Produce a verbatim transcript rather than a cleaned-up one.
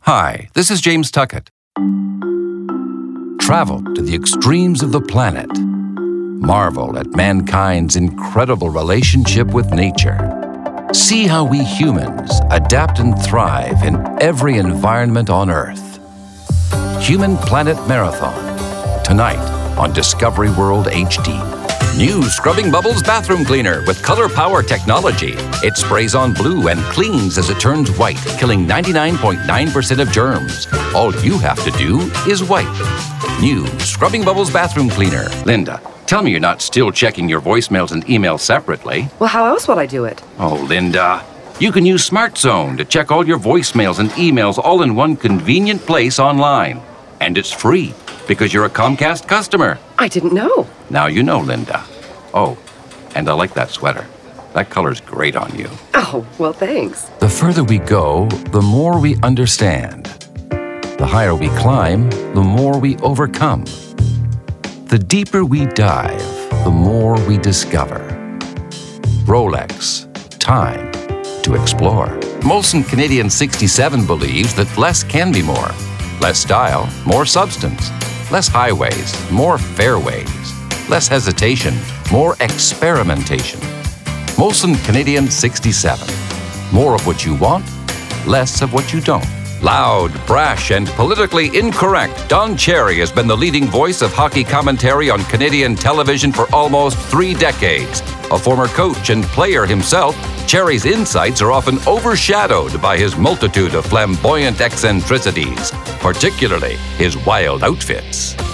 Hi, this is James Tuckett. Travel to the extremes of the planet. Marvel at mankind's incredible relationship with nature. See how we humans adapt and thrive in every environment on Earth. Human Planet Marathon, tonight on Discovery World H D. New Scrubbing Bubbles Bathroom Cleaner with Color Power technology. It sprays on blue and cleans as it turns white, killing ninety-nine point nine percent of germs. All you have to do is wipe. New Scrubbing Bubbles Bathroom Cleaner. Linda, tell me you're not still checking your voicemails and emails separately. Well, how else would I do it? Oh, Linda. You can use SmartZone to check all your voicemails and emails all in one convenient place online. And it's free because you're a Comcast customer. I didn't know. Now you know, Linda. Oh, and I like that sweater. That color's great on you. Oh, well, thanks. The further we go, the more we understand. The higher we climb, the more we overcome. The deeper we dive, the more we discover. Rolex, time to explore. Molson Canadian sixty-seven believes that less can be more. Less style, more substance. Less highways, more fairways. Less hesitation, more experimentation. Molson Canadian sixty-seven. More of what you want, less of what you don't. Loud, brash, and politically incorrect, Don Cherry has been the leading voice of hockey commentary on Canadian television for almost three decades. A former coach and player himself, Cherry's insights are often overshadowed by his multitude of flamboyant eccentricities, particularly his wild outfits.